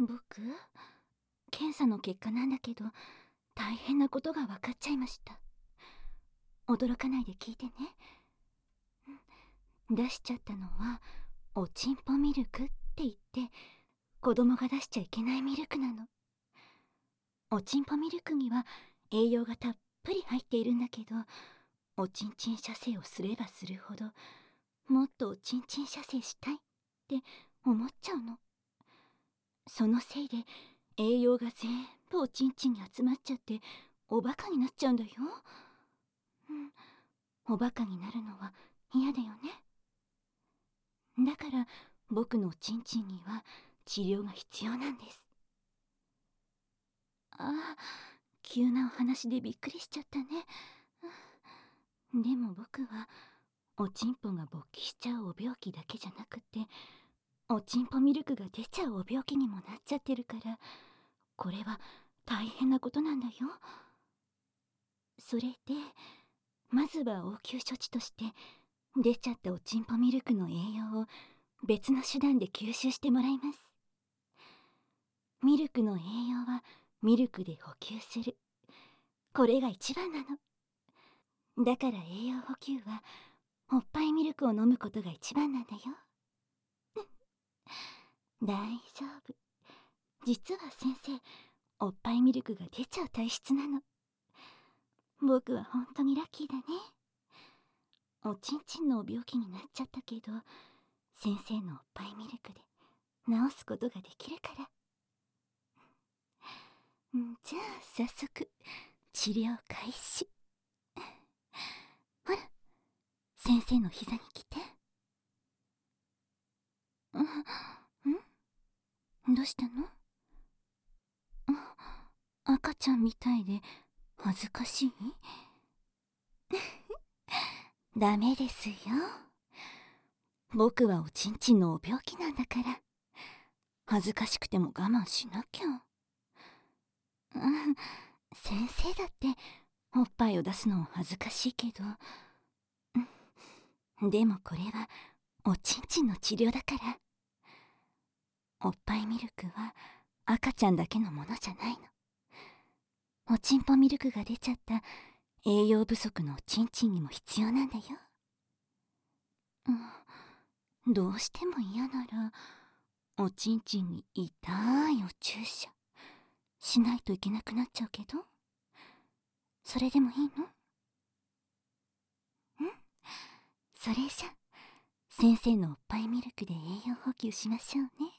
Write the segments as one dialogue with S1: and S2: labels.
S1: 僕、検査の結果なんだけど、大変なことが分かっちゃいました。驚かないで聞いてね。出しちゃったのはおちんぽミルクって言って、子供が出しちゃいけないミルクなの。おちんぽミルクには栄養がたっぷり入っているんだけど、おちんちん射精をすればするほど、もっとおちんちん射精したいって思っちゃうの。そのせいで栄養が全部おちんちんに集まっちゃって、おバカになっちゃうんだよ。おバカになるのは嫌だよね。だから僕のおちんちんには治療が必要なんです。ああ、急なお話でびっくりしちゃったね。でも僕はおちんぽが勃起しちゃうお病気だけじゃなくて、おちんぽミルクが出ちゃうお病気にもなっちゃってるから、これは大変なことなんだよ。それでまずは応急処置として、出ちゃったおちんぽミルクの栄養を別の手段で吸収してもらいます。ミルクの栄養はミルクで補給する、これが一番なの。だから栄養補給はおっぱいミルクを飲むことが一番なんだよ。大丈夫。実は先生、おっぱいミルクが出ちゃう体質なの。僕は本当にラッキーだね。おちんちんのお病気になっちゃったけど、先生のおっぱいミルクで治すことができるから。じゃあ早速治療開始。ほら、先生の膝に来て。どうしたの？赤ちゃんみたいで恥ずかしい？ダメですよ。僕はおちんちんのお病気なんだから、恥ずかしくても我慢しなきゃ。先生だっておっぱいを出すの恥ずかしいけど、でもこれはおちんちんの治療だから。おっぱいミルクは赤ちゃんだけのものじゃないの。おちんぽミルクが出ちゃった栄養不足のおちんちんにも必要なんだよ。どうしても嫌ならおちんちんに痛いお注射しないといけなくなっちゃうけど、それでもいいの？それじゃ先生のおっぱいミルクで栄養補給しましょうね。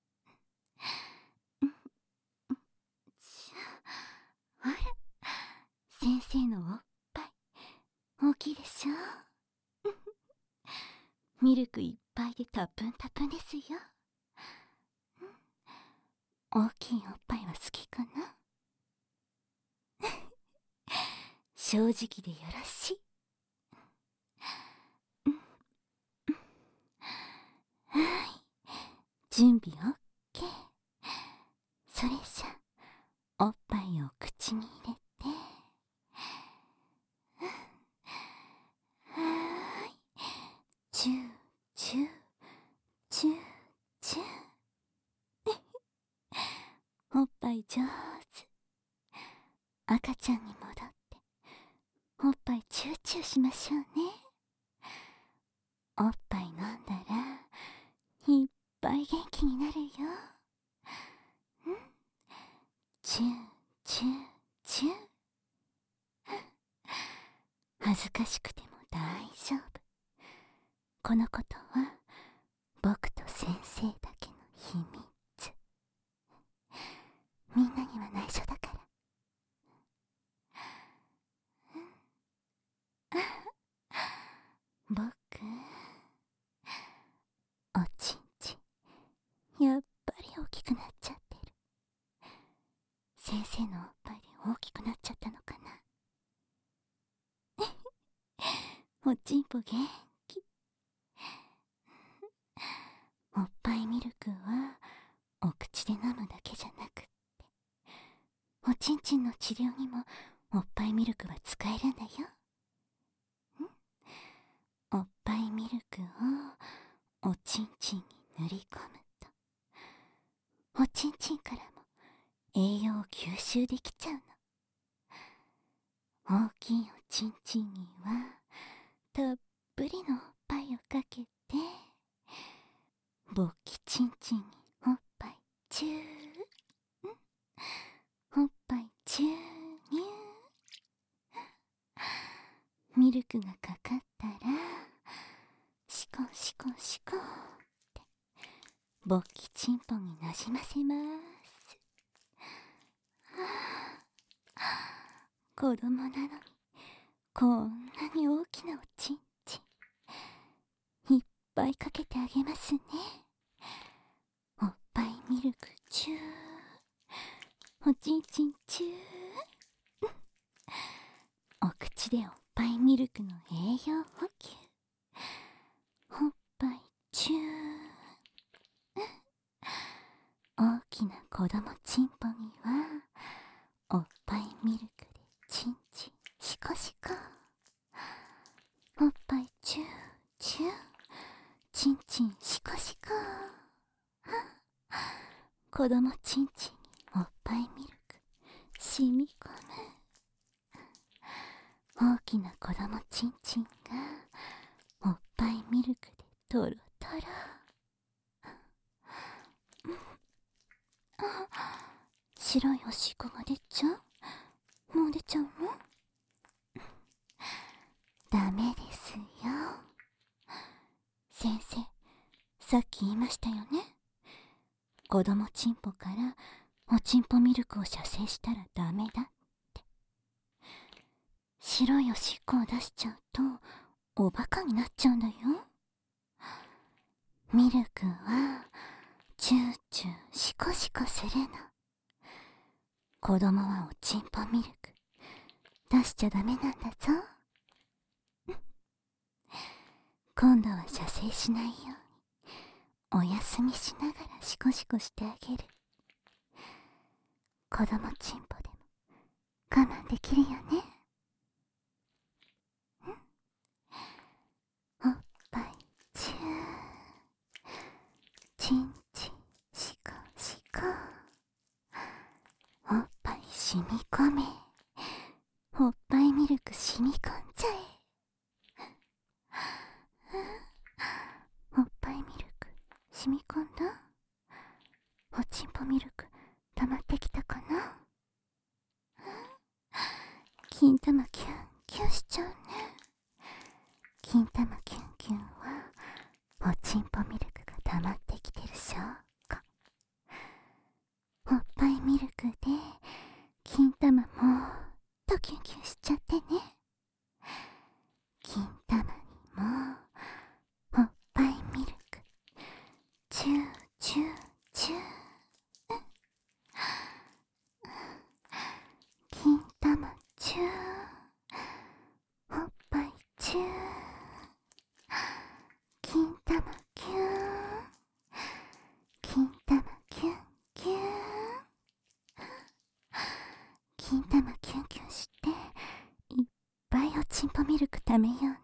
S1: じゃあ、ほら、先生のおっぱい大きいでしょ。ミルクいっぱいでたっぷんたっぷんですよ。大きいおっぱいは好きかな？正直でよろしい。はい、準備 OK。 それじゃおっぱいを口に入れて、はーい、チューチューチューチュー。おっぱい上手。赤ちゃんに戻っておっぱいチューチューしましょうね。おっぱい飲んだらいっぱい元気になるよ。チューチューチュー。恥ずかしくても大丈夫。このことは僕と先生だけの秘密。みんなには内緒だから。僕、おちんちんやっぱり大きくなっちゃってる。先生のおっぱいで大きくなっちゃったのかな。おちんぽ元気。おっぱいミルクはお口で飲むだけじゃなくって、おちんちんの治療にもおっぱいミルクは使えるんだよ。おっぱいミルクをおちんちんに塗り込むと、おちちんちんからも栄養を吸収できちゃうの。大きいおちんちんにはたっぷりのおっぱいをかけて、勃起ちんちんにおっぱいチュー、おっぱい注入。ミルクがかかったらシコシコシコって勃起チンポになじませます。子供なのにこんなに大きなおちんちんいっぱいかけてあげますね。おっぱいミルクチュー、おちんちんチューお口でおっぱいミルクの栄養補給、おっぱいチュー大きな子供チンポにはおっぱいミルクでチンチンシコシコ、おっぱいチューチューチンチンシコシコ、子供チンチンにおっぱいミルク染み込む。大きな子供チンチンがおっぱいミルクでトロトロ。白いおしっこが出ちゃう？もう出ちゃうの？ダメですよ。先生、さっき言いましたよね。子供チンポからおちんぽミルクを射精したらダメだって。白いおしっこを出しちゃうとおバカになっちゃうんだよ。ミルクはチューチューシコシコするの。子供はおちんぽミルク出しちゃダメなんだぞ。今度は射精しないようにお休みしながらシコシコしてあげる。子供チンポでも我慢できるよね。おっぱいチュー、チンチンシコシコ、おっぱい染み込め、おっぱいミルク染み込んじゃえ。おっぱいミルク染み込んだ？おちんぽミルク溜まってきたかな？金玉キュンキュンしちゃうね。金玉キュンキュンはおちんぽミルクが溜まってきてる証拠。おっぱいミルクで金玉もっとキュンキュンしちゃってね。金玉にもおっぱいミルクチューチューチュー。金玉チュー、おっぱいチュー、金玉キューン、金玉キュンキューン、金玉キュンキュンしていっぱいおちんぽミルクためようね。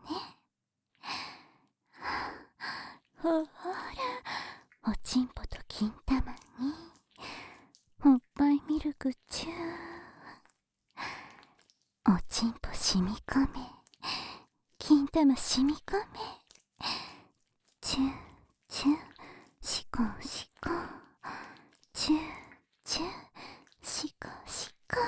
S1: ほら、おちんぽと金玉におっぱいミルクチュー、おちんぽ染み込め、金玉染み込め、チューチューシコシコ、チューチューシコシコ。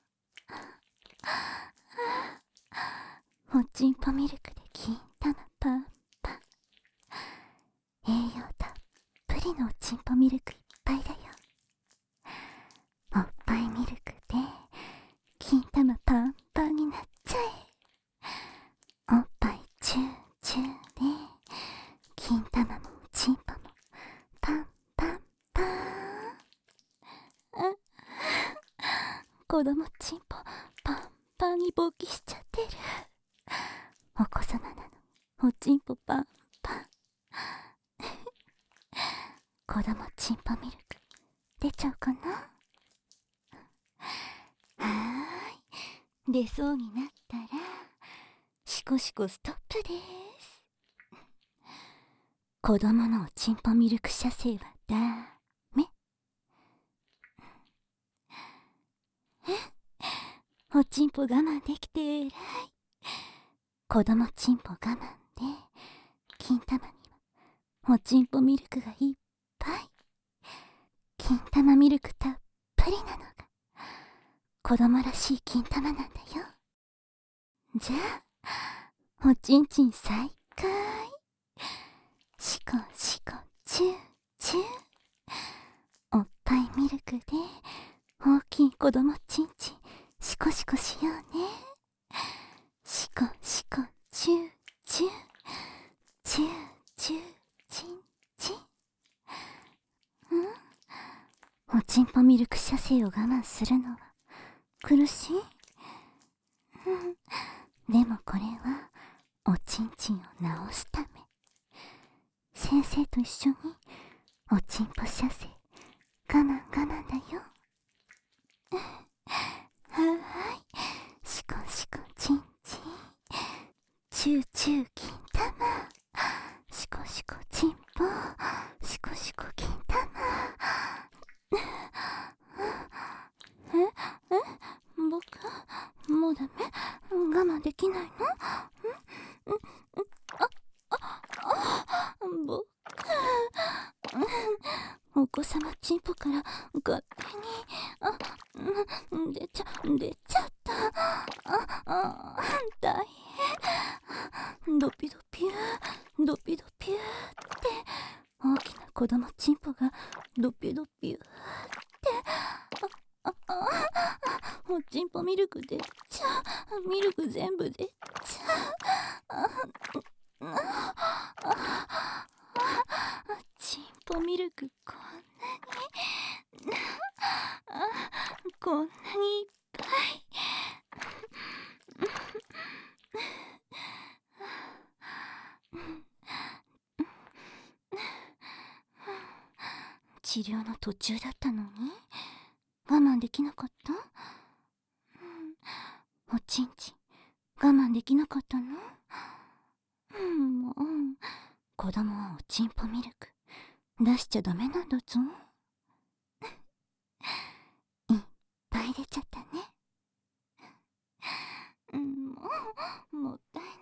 S1: おちんぽミルクで金玉パンパン。栄養たっぷりのおちんぽミルクいっぱいだよ。おっぱいミルクで金玉パンパンになっちゃえ。おっぱいチューチューで金玉もおちんぽもパンパンパン。子供チンポパンパンに勃起しちゃってる。お子様なのおちんぽパンパン。子供チンポミルク出ちゃうかな？はーい、出そうになったらシコシコストップです。子供のおちんぽミルク射精はダメ。 おちんぽ我慢できてえらい。子供ちんぽ我慢で金玉にはおちんぽミルクがいっぱい。金玉ミルクたっぷりなのが子供らしい金玉なんだよ。じゃあおちんちん再開。シコシコチューチュー。おっぱいミルクで大きい子供ちんちんシコシコしようね。シコシコチューチューチューチューチンチン。おちんぽミルク射精を我慢するのは苦しい。でもこれはおちんちんを治すため。先生と一緒におちんぽ射精我慢我慢だよ。はーい、シコシコチンチンチューチュー金玉。シコシコチンポシコシコ金玉。僕もうダメ？我慢できないの？僕お子様チンポから勝手に出ちゃった。大変。ドピドピュードピドピューって大きな子供チンポがドピドピューっておちんぽミルク出ちゃう。ミルク全部出ちゃう。ちんぽミルクこんなにこんなにいっぱい。治療の途中だったのに我慢できなかった？おちんちん我慢できなかったの？もう子供はおちんぽミルク出しちゃダメなんだぞ。いっぱい出ちゃったね。もったいない。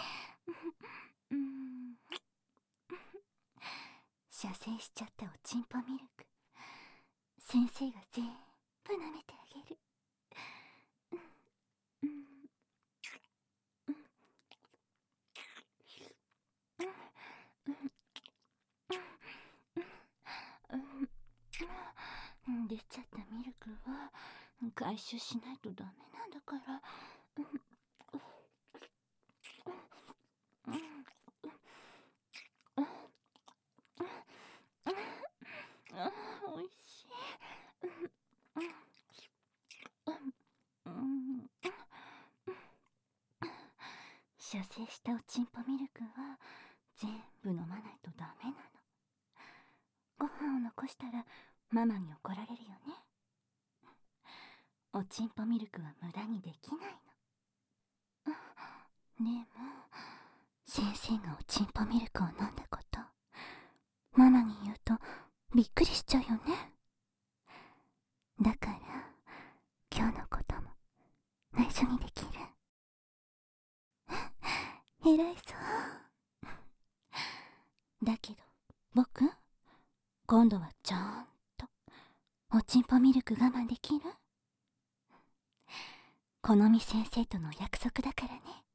S1: 射精しちゃったおちんぽミルク先生が全部舐めてあげる。出ちゃったミルクは回収しないとダメなんだから。おいしい。射精したおちんぽミルクは全部飲まないとダメなの。ご飯を残したらママに怒られるよね。おちんぽミルクは無駄にできないの。でも先生がおちんぽミルクを飲んだことママに言うとびっくりしちゃうよね。だから今日のことも内緒にできる。偉いそう。だけど僕今度はちゃんとおちんぽミルク我慢できる？好み先生との約束だからね。